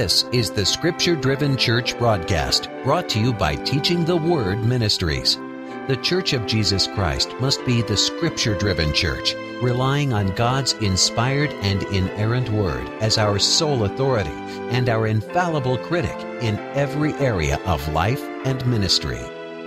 This is the Scripture-Driven Church broadcast, brought to you by Teaching the Word Ministries. The Church of Jesus Christ must be the Scripture-Driven Church, relying on God's inspired and inerrant Word as our sole authority and our infallible critic in every area of life and ministry.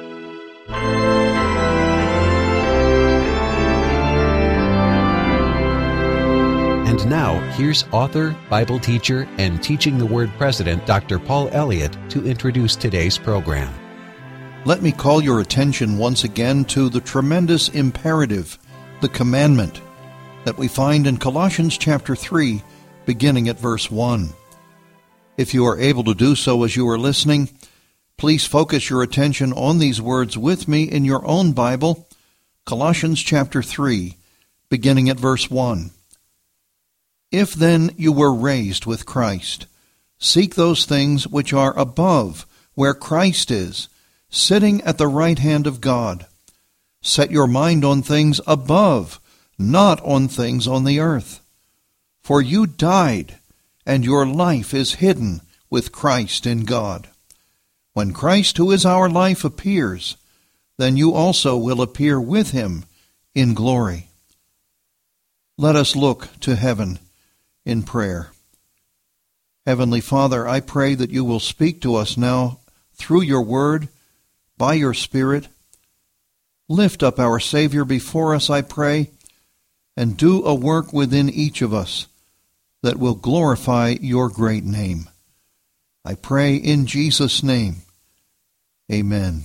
And now, here's author, Bible teacher, and Teaching the Word president, Dr. Paul Elliott, to introduce today's program. Let me call your attention once again to the tremendous imperative, the commandment, that we find in Colossians chapter 3, beginning at verse 1. If you are able to do so as you are listening, please focus your attention on these words with me in your own Bible, Colossians chapter 3, beginning at verse 1. If then you were raised with Christ, seek those things which are above, where Christ is, sitting at the right hand of God. Set your mind on things above, not on things on the earth. For you died, and your life is hidden with Christ in God. When Christ, who is our life, appears, then you also will appear with him in glory. Let us look to heaven in prayer. Heavenly Father, I pray that you will speak to us now through your word, by your Spirit. Lift up our Savior before us, I pray, and do a work within each of us that will glorify your great name. I pray in Jesus' name. Amen.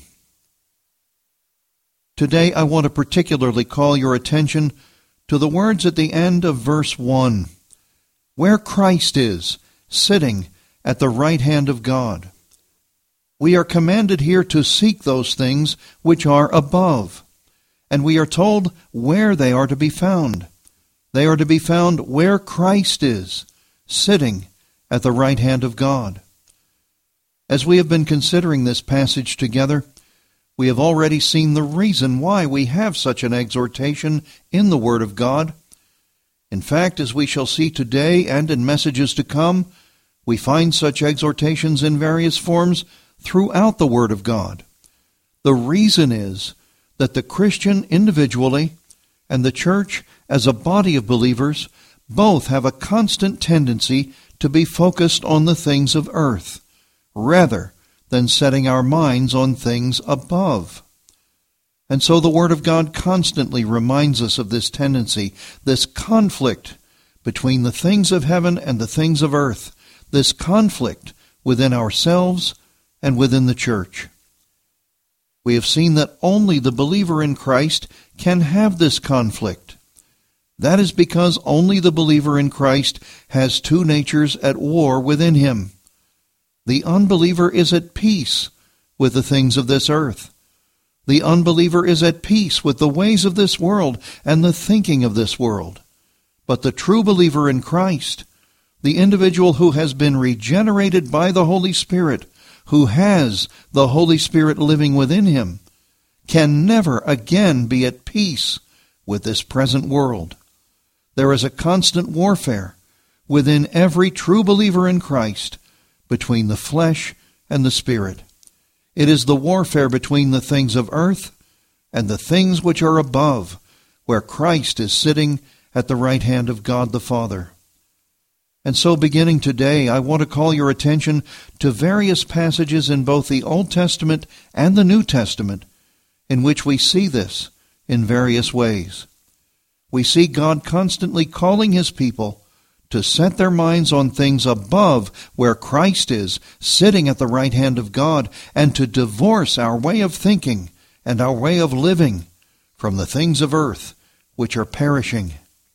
Today I want to particularly call your attention to the words at the end of verse 1. Where Christ is, sitting at the right hand of God. We are commanded here to seek those things which are above, and we are told where they are to be found. They are to be found where Christ is, sitting at the right hand of God. As we have been considering this passage together, we have already seen the reason why we have such an exhortation in the Word of God. In fact, as we shall see today and in messages to come, we find such exhortations in various forms throughout the Word of God. The reason is that the Christian individually and the church as a body of believers both have a constant tendency to be focused on the things of earth, rather than setting our minds on things above. And so the Word of God constantly reminds us of this tendency, this conflict between the things of heaven and the things of earth, this conflict within ourselves and within the church. We have seen that only the believer in Christ can have this conflict. That is because only the believer in Christ has two natures at war within him. The unbeliever is at peace with the things of this earth. The unbeliever is at peace with the ways of this world and the thinking of this world. But the true believer in Christ, the individual who has been regenerated by the Holy Spirit, who has the Holy Spirit living within him, can never again be at peace with this present world. There is a constant warfare within every true believer in Christ between the flesh and the Spirit. It is the warfare between the things of earth and the things which are above, where Christ is sitting at the right hand of God the Father. And so beginning today, I want to call your attention to various passages in both the Old Testament and the New Testament in which we see this in various ways. We see God constantly calling his people to set their minds on things above where Christ is, sitting at the right hand of God, and to divorce our way of thinking and our way of living from the things of earth which are perishing.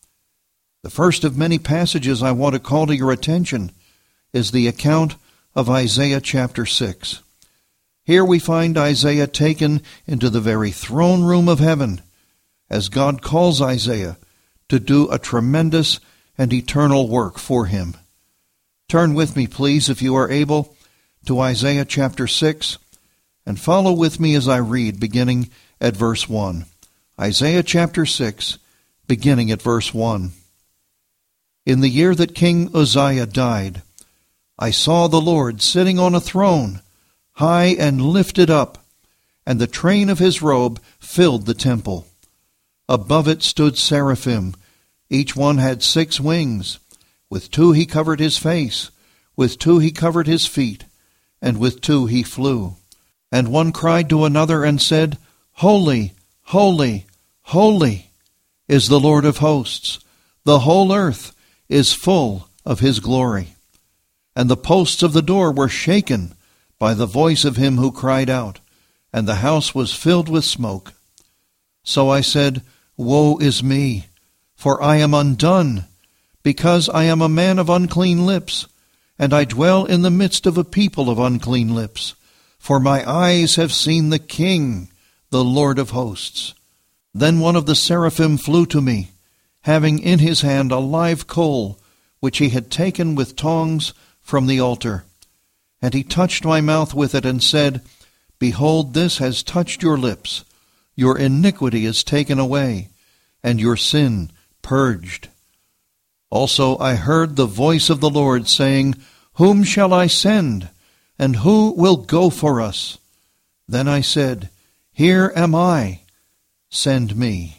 The first of many passages I want to call to your attention is the account of Isaiah chapter 6. Here we find Isaiah taken into the very throne room of heaven as God calls Isaiah to do a tremendous and eternal work for him. Turn with me, please, if you are able, to Isaiah chapter 6, and follow with me as I read, beginning at verse 1. Isaiah chapter 6, beginning at verse 1. In the year that King Uzziah died, I saw the Lord sitting on a throne, high and lifted up, and the train of his robe filled the temple. Above it stood seraphim. Each one had 6 wings. With 2 he covered his face, with 2 he covered his feet, and with 2 he flew. And one cried to another and said, Holy, holy, holy is the Lord of hosts. The whole earth is full of his glory. And the posts of the door were shaken by the voice of him who cried out, and the house was filled with smoke. So I said, Woe is me, for I am undone, because I am a man of unclean lips, and I dwell in the midst of a people of unclean lips. For my eyes have seen the King, the Lord of hosts. Then one of the seraphim flew to me, having in his hand a live coal, which he had taken with tongs from the altar. And he touched my mouth with it and said, Behold, this has touched your lips. Your iniquity is taken away, and your sin purged. Also I heard the voice of the Lord saying, Whom shall I send, and who will go for us? Then I said, Here am I, send me.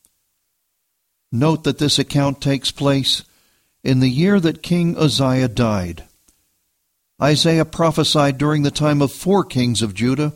Note that this account takes place in the year that King Uzziah died. Isaiah prophesied during the time of 4 kings of Judah: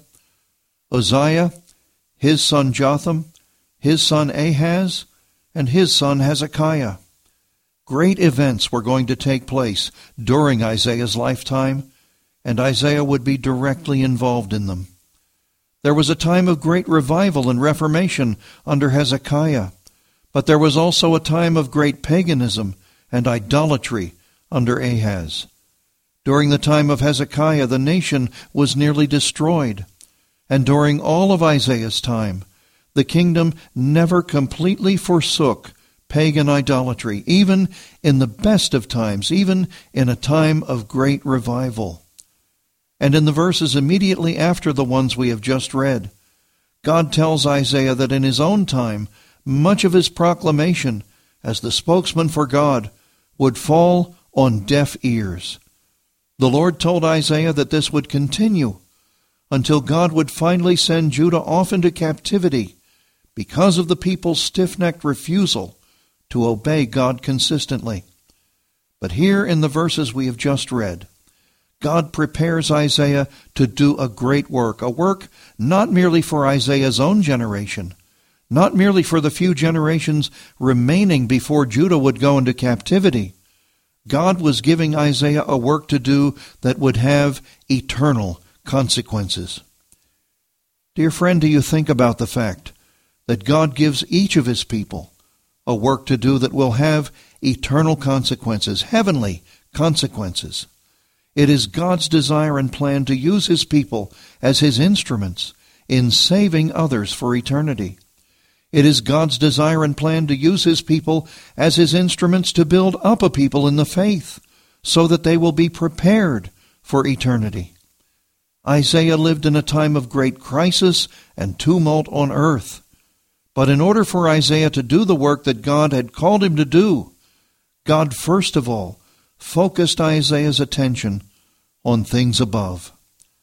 Uzziah, his son Jotham, his son Ahaz, and his son Hezekiah. Great events were going to take place during Isaiah's lifetime, and Isaiah would be directly involved in them. There was a time of great revival and reformation under Hezekiah, but there was also a time of great paganism and idolatry under Ahaz. During the time of Hezekiah, the nation was nearly destroyed, and during all of Isaiah's time, the kingdom never completely forsook pagan idolatry, even in the best of times, even in a time of great revival. And in the verses immediately after the ones we have just read, God tells Isaiah that in his own time, much of his proclamation as the spokesman for God would fall on deaf ears. The Lord told Isaiah that this would continue until God would finally send Judah off into captivity because of the people's stiff-necked refusal to obey God consistently. But here in the verses we have just read, God prepares Isaiah to do a great work, a work not merely for Isaiah's own generation, not merely for the few generations remaining before Judah would go into captivity. God was giving Isaiah a work to do that would have eternal consequences. Dear friend, do you think about the fact that God gives each of his people a work to do that will have eternal consequences, heavenly consequences? It is God's desire and plan to use his people as his instruments in saving others for eternity. It is God's desire and plan to use his people as his instruments to build up a people in the faith so that they will be prepared for eternity. Isaiah lived in a time of great crisis and tumult on earth. But in order for Isaiah to do the work that God had called him to do, God first of all focused Isaiah's attention on things above.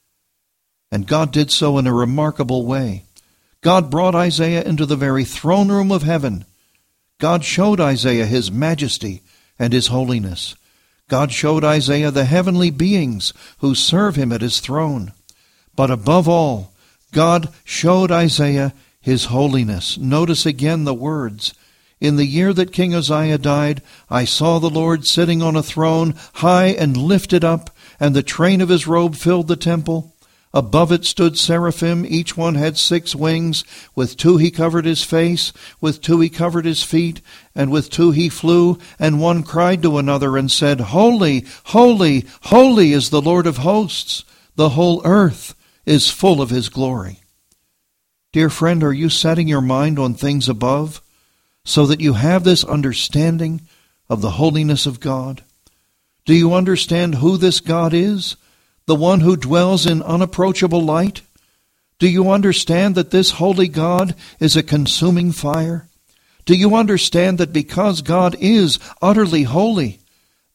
And God did so in a remarkable way. God brought Isaiah into the very throne room of heaven. God showed Isaiah his majesty and his holiness. God showed Isaiah the heavenly beings who serve him at his throne. But above all, God showed Isaiah his holiness. Notice again the words. In the year that King Uzziah died, I saw the Lord sitting on a throne, high and lifted up, and the train of his robe filled the temple. Above it stood seraphim, each one had 6 wings. With 2 he covered his face, with 2 he covered his feet, and with 2 he flew. And one cried to another and said, Holy, holy, holy is the Lord of hosts. The whole earth is full of his glory. Dear friend, are you setting your mind on things above so that you have this understanding of the holiness of God? Do you understand who this God is? The one who dwells in unapproachable light? Do you understand that this holy God is a consuming fire? Do you understand that because God is utterly holy,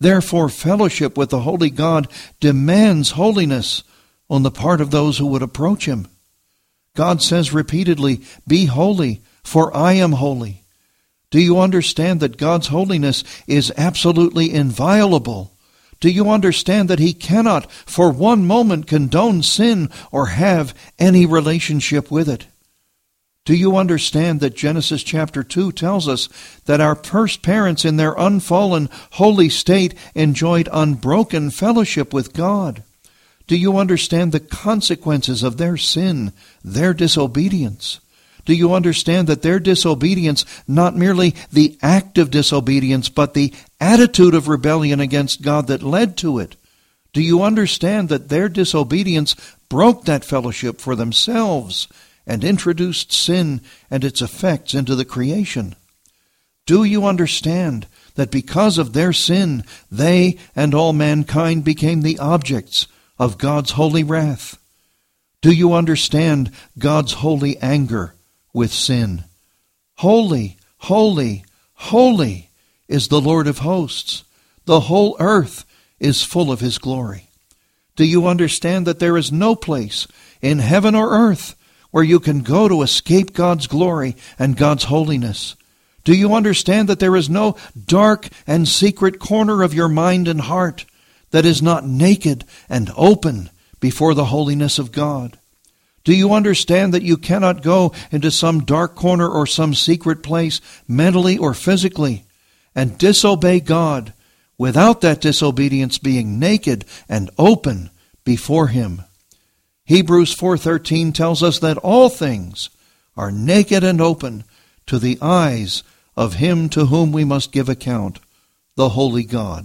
Therefore, fellowship with the holy God demands holiness on the part of those who would approach him. God says repeatedly, "Be holy, for I am holy." Do you understand that God's holiness is absolutely inviolable? Do you understand that he cannot for one moment condone sin or have any relationship with it? Do you understand that Genesis chapter 2 tells us that our first parents in their unfallen, holy state enjoyed unbroken fellowship with God? Do you understand the consequences of their sin, their disobedience? Do you understand that their disobedience, not merely the act of disobedience, but the attitude of rebellion against God that led to it? Do you understand that their disobedience broke that fellowship for themselves and introduced sin and its effects into the creation? Do you understand that because of their sin, they and all mankind became the objects of God's holy wrath? Do you understand God's holy anger with sin? Holy, holy, holy is the Lord of hosts. The whole earth is full of his glory. Do you understand that there is no place in heaven or earth where you can go to escape God's glory and God's holiness? Do you understand that there is no dark and secret corner of your mind and heart that is not naked and open before the holiness of God? Do you understand that you cannot go into some dark corner or some secret place, mentally or physically, and disobey God without that disobedience being naked and open before him? Hebrews 4:13 tells us that all things are naked and open to the eyes of him to whom we must give account, the holy God.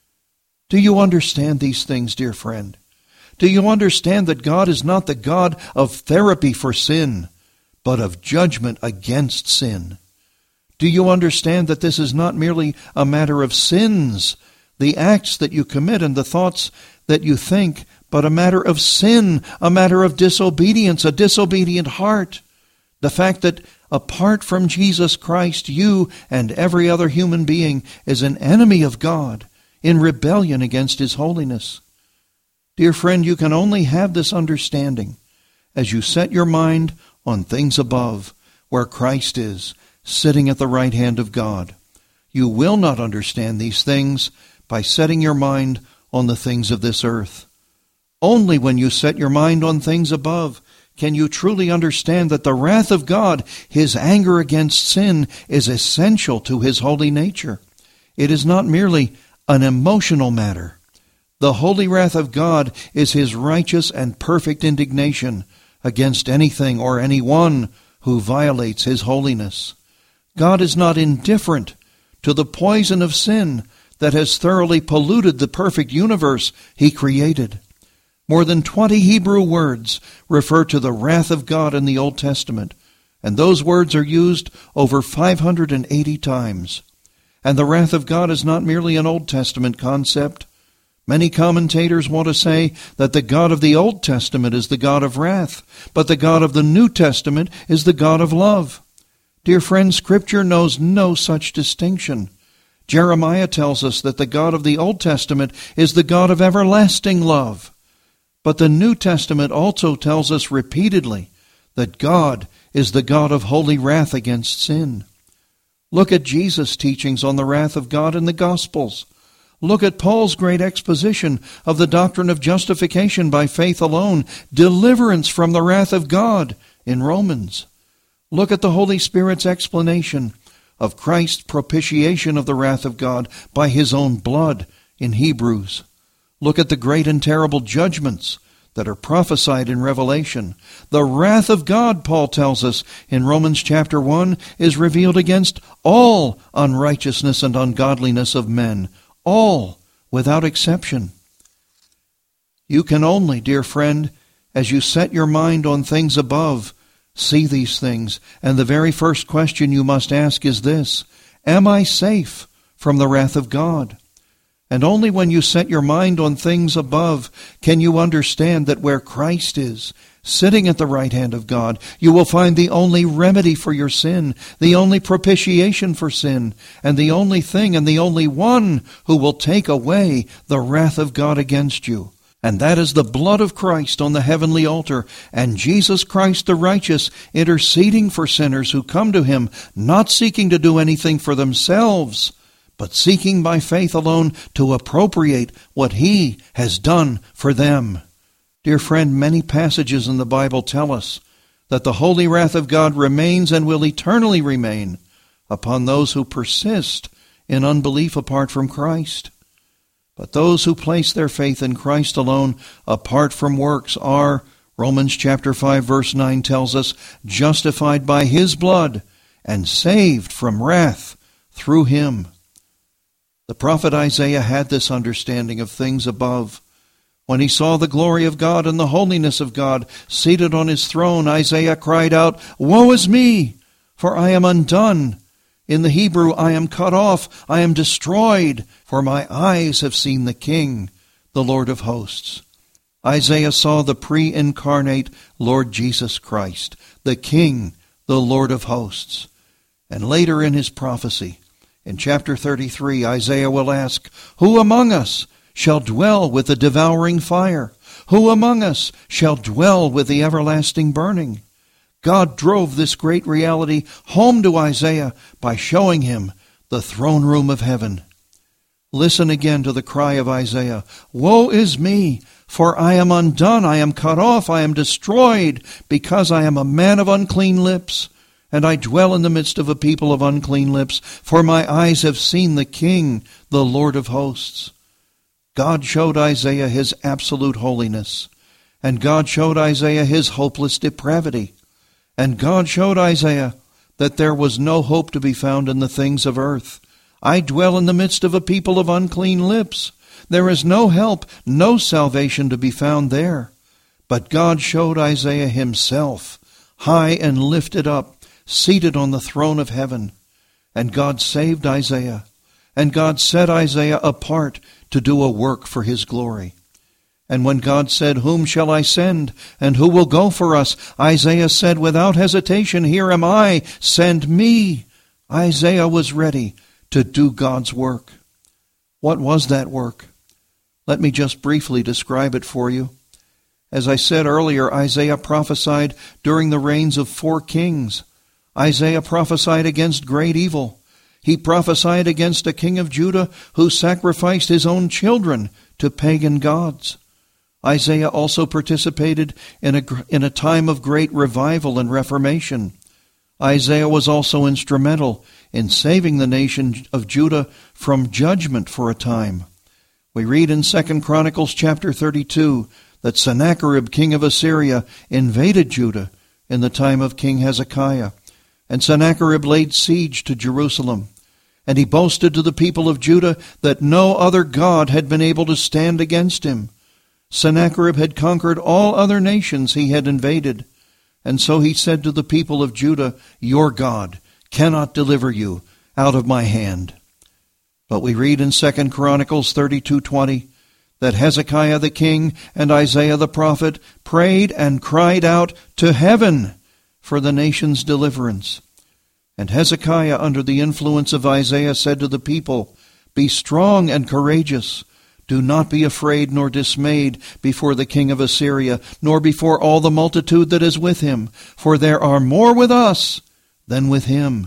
Do you understand these things, dear friend? Do you understand that God is not the God of therapy for sin, but of judgment against sin? Do you understand that this is not merely a matter of sins, the acts that you commit and the thoughts that you think, but a matter of sin, a matter of disobedience, a disobedient heart? The fact that apart from Jesus Christ, you and every other human being is an enemy of God in rebellion against his holiness. Dear friend, you can only have this understanding as you set your mind on things above, where Christ is, sitting at the right hand of God. You will not understand these things by setting your mind on the things of this earth. Only when you set your mind on things above can you truly understand that the wrath of God, his anger against sin, is essential to his holy nature. It is not merely an emotional matter. The holy wrath of God is his righteous and perfect indignation against anything or anyone who violates his holiness. God is not indifferent to the poison of sin that has thoroughly polluted the perfect universe he created. More than 20 Hebrew words refer to the wrath of God in the Old Testament, and those words are used over 580 times. And the wrath of God is not merely an Old Testament concept. Many commentators want to say that the God of the Old Testament is the God of wrath, but the God of the New Testament is the God of love. Dear friends, Scripture knows no such distinction. Jeremiah tells us that the God of the Old Testament is the God of everlasting love. But the New Testament also tells us repeatedly that God is the God of holy wrath against sin. Look at Jesus' teachings on the wrath of God in the Gospels. Look at Paul's great exposition of the doctrine of justification by faith alone, deliverance from the wrath of God in Romans. Look at the Holy Spirit's explanation of Christ's propitiation of the wrath of God by his own blood in Hebrews. Look at the great and terrible judgments that are prophesied in Revelation. The wrath of God, Paul tells us in Romans chapter 1, is revealed against all unrighteousness and ungodliness of men, all without exception. You can only, dear friend, as you set your mind on things above, see these things. And the very first question you must ask is this: am I safe from the wrath of God? And only when you set your mind on things above can you understand that where Christ is, sitting at the right hand of God, you will find the only remedy for your sin, the only propitiation for sin, and the only thing and the only one who will take away the wrath of God against you. And that is the blood of Christ on the heavenly altar, and Jesus Christ the righteous interceding for sinners who come to him, not seeking to do anything for themselves, but seeking by faith alone to appropriate what he has done for them. Dear friend, many passages in the Bible tell us that the holy wrath of God remains and will eternally remain upon those who persist in unbelief apart from Christ. But those who place their faith in Christ alone, apart from works, are, Romans chapter 5 verse 9 tells us, justified by his blood and saved from wrath through him. The prophet Isaiah had this understanding of things above. When he saw the glory of God and the holiness of God seated on his throne, Isaiah cried out, "Woe is me, for I am undone. In the Hebrew, I am cut off, I am destroyed, for my eyes have seen the King, the Lord of hosts." Isaiah saw the pre-incarnate Lord Jesus Christ, the King, the Lord of hosts. And later in his prophecy, in chapter 33, Isaiah will ask, "Who among us shall dwell with the devouring fire? Who among us shall dwell with the everlasting burning?" God drove this great reality home to Isaiah by showing him the throne room of heaven. Listen again to the cry of Isaiah, "Woe is me, for I am undone, I am cut off, I am destroyed, because I am a man of unclean lips, and I dwell in the midst of a people of unclean lips, for my eyes have seen the King, the Lord of hosts." God showed Isaiah his absolute holiness, and God showed Isaiah his hopeless depravity, and God showed Isaiah that there was no hope to be found in the things of earth. "I dwell in the midst of a people of unclean lips." There is no help, no salvation to be found there. But God showed Isaiah himself, high and lifted up, seated on the throne of heaven. And God saved Isaiah, and God set Isaiah apart to do a work for his glory. And when God said, "Whom shall I send, and who will go for us?" Isaiah said without hesitation, "Here am I, send me." Isaiah was ready to do God's work. What was that work? Let me just briefly describe it for you. As I said earlier, Isaiah prophesied during the reigns of 4 kings. Isaiah prophesied against great evil. He prophesied against a king of Judah who sacrificed his own children to pagan gods. Isaiah also participated in a time of great revival and reformation. Isaiah was also instrumental in saving the nation of Judah from judgment for a time. We read in 2 Chronicles chapter 32 that Sennacherib, king of Assyria, invaded Judah in the time of King Hezekiah. And Sennacherib laid siege to Jerusalem. And he boasted to the people of Judah that no other god had been able to stand against him. Sennacherib had conquered all other nations he had invaded. And so he said to the people of Judah, "Your God cannot deliver you out of my hand." But we read in 2 Chronicles 32:20 that Hezekiah the king and Isaiah the prophet prayed and cried out to heaven for the nation's deliverance. And Hezekiah, under the influence of Isaiah, said to the people, "Be strong and courageous. Do not be afraid nor dismayed before the king of Assyria, nor before all the multitude that is with him, for there are more with us than with him."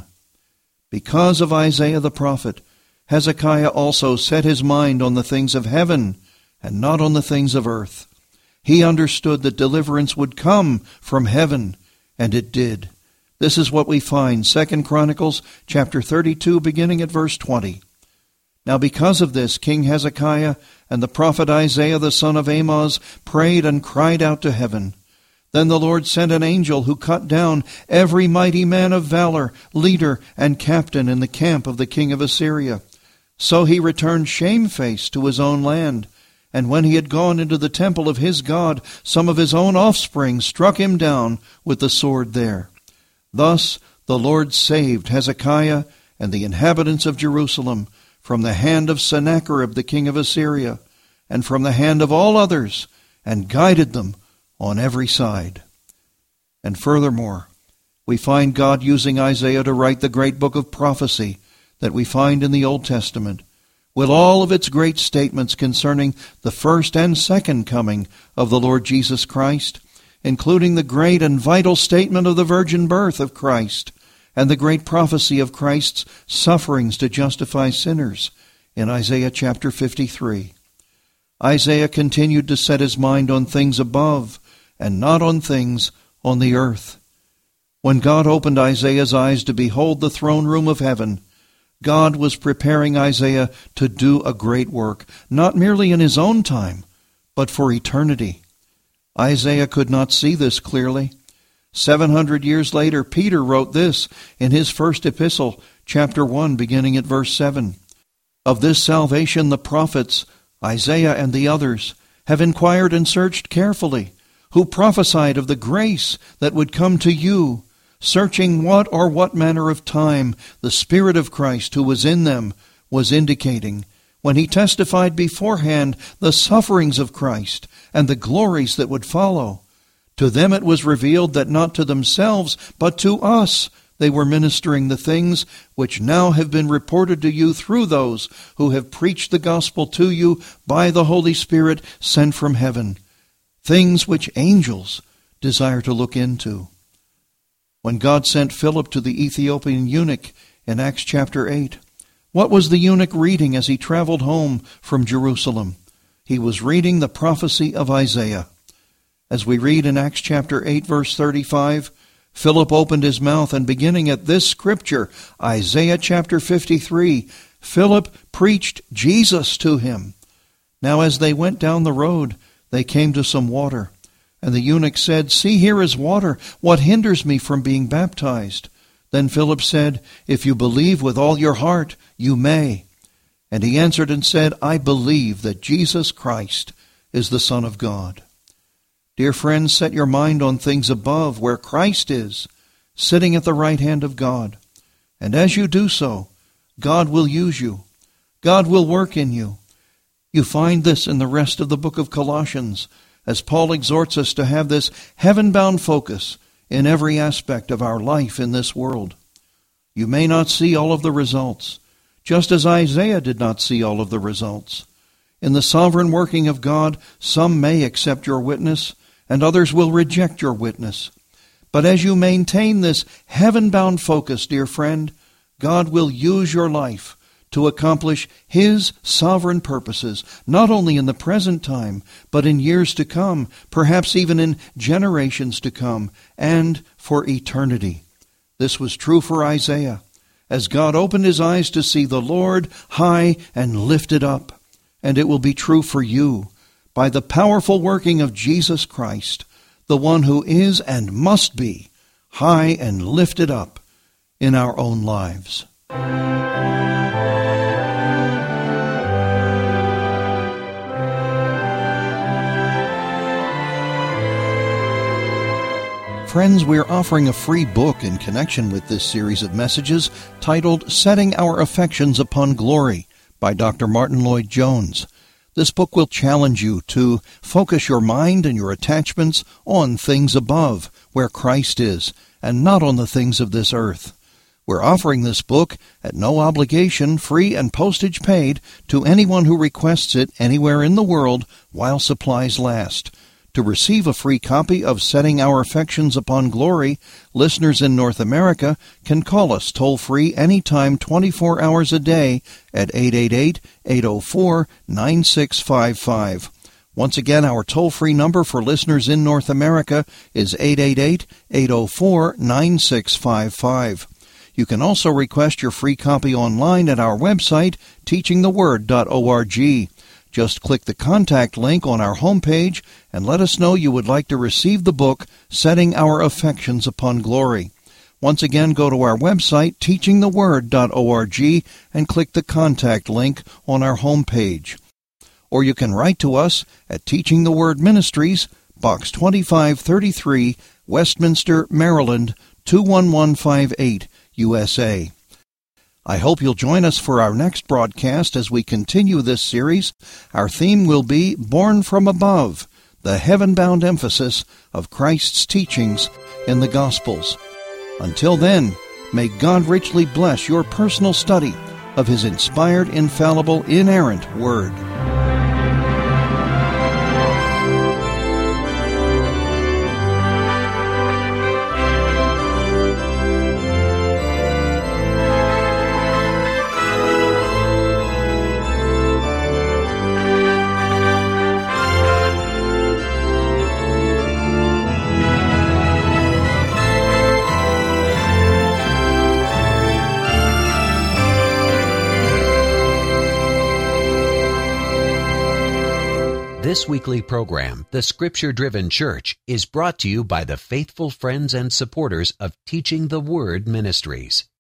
Because of Isaiah the prophet, Hezekiah also set his mind on the things of heaven and not on the things of earth. He understood that deliverance would come from heaven, and it did. This is what we find, 2 Chronicles chapter 32, beginning at verse 20. Now because of this, King Hezekiah and the prophet Isaiah the son of Amoz prayed and cried out to heaven. Then the Lord sent an angel who cut down every mighty man of valor, leader, and captain in the camp of the king of Assyria. So he returned shamefaced to his own land. And when he had gone into the temple of his God, some of his own offspring struck him down with the sword there. Thus the Lord saved Hezekiah and the inhabitants of Jerusalem from the hand of Sennacherib the king of Assyria, and from the hand of all others, and guided them on every side. And furthermore, we find God using Isaiah to write the great book of prophecy that we find in the Old Testament, with all of its great statements concerning the first and second coming of the Lord Jesus Christ, including the great and vital statement of the virgin birth of Christ, and the great prophecy of Christ's sufferings to justify sinners in Isaiah chapter 53. Isaiah continued to set his mind on things above and not on things on the earth. When God opened Isaiah's eyes to behold the throne room of heaven, God was preparing Isaiah to do a great work, not merely in his own time, but for eternity. Isaiah could not see this clearly. 700 years later, Peter wrote this in his first epistle, chapter 1, beginning at verse 7. Of this salvation the prophets, Isaiah and the others, have inquired and searched carefully, who prophesied of the grace that would come to you, searching what manner of time the Spirit of Christ who was in them was indicating, when he testified beforehand the sufferings of Christ and the glories that would follow. To them it was revealed that not to themselves, but to us they were ministering the things which now have been reported to you through those who have preached the gospel to you by the Holy Spirit sent from heaven, things which angels desire to look into. When God sent Philip to the Ethiopian eunuch in Acts chapter 8, what was the eunuch reading as he traveled home from Jerusalem? He was reading the prophecy of Isaiah. As we read in Acts chapter 8, verse 35, Philip opened his mouth, and beginning at this scripture, Isaiah chapter 53, Philip preached Jesus to him. Now as they went down the road, they came to some water. And the eunuch said, "See, here is water. What hinders me from being baptized?" Then Philip said, "If you believe with all your heart, you may." And he answered and said, "I believe that Jesus Christ is the Son of God." Dear friends, set your mind on things above, where Christ is, sitting at the right hand of God. And as you do so, God will use you. God will work in you. You find this in the rest of the book of Colossians, as Paul exhorts us to have this heaven-bound focus in every aspect of our life in this world. You may not see all of the results, just as Isaiah did not see all of the results. In the sovereign working of God, some may accept your witness, and others will reject your witness. But as you maintain this heaven-bound focus, dear friend, God will use your life to accomplish His sovereign purposes, not only in the present time, but in years to come, perhaps even in generations to come, and for eternity. This was true for Isaiah, as God opened his eyes to see the Lord high and lifted up. And it will be true for you, by the powerful working of Jesus Christ, the one who is and must be high and lifted up in our own lives. Friends, we're offering a free book in connection with this series of messages titled Setting Our Affections Upon Glory by Dr. Martin Lloyd-Jones. This book will challenge you to focus your mind and your attachments on things above, where Christ is, and not on the things of this earth. We're offering this book at no obligation, free and postage paid, to anyone who requests it anywhere in the world while supplies last. To receive a free copy of Setting Our Affections Upon Glory, listeners in North America can call us toll-free anytime 24 hours a day at 888-804-9655. Once again, our toll-free number for listeners in North America is 888-804-9655. You can also request your free copy online at our website, teachingtheword.org. Just click the contact link on our homepage and let us know you would like to receive the book, Setting Our Affections Upon Glory. Once again, go to our website, teachingtheword.org, and click the contact link on our homepage. Or you can write to us at Teaching the Word Ministries, Box 2533, Westminster, Maryland, 21158, USA. I hope you'll join us for our next broadcast as we continue this series. Our theme will be Born from Above, the heaven-bound emphasis of Christ's teachings in the Gospels. Until then, may God richly bless your personal study of His inspired, infallible, inerrant Word. This weekly program, The Scripture-Driven Church, is brought to you by the faithful friends and supporters of Teaching the Word Ministries.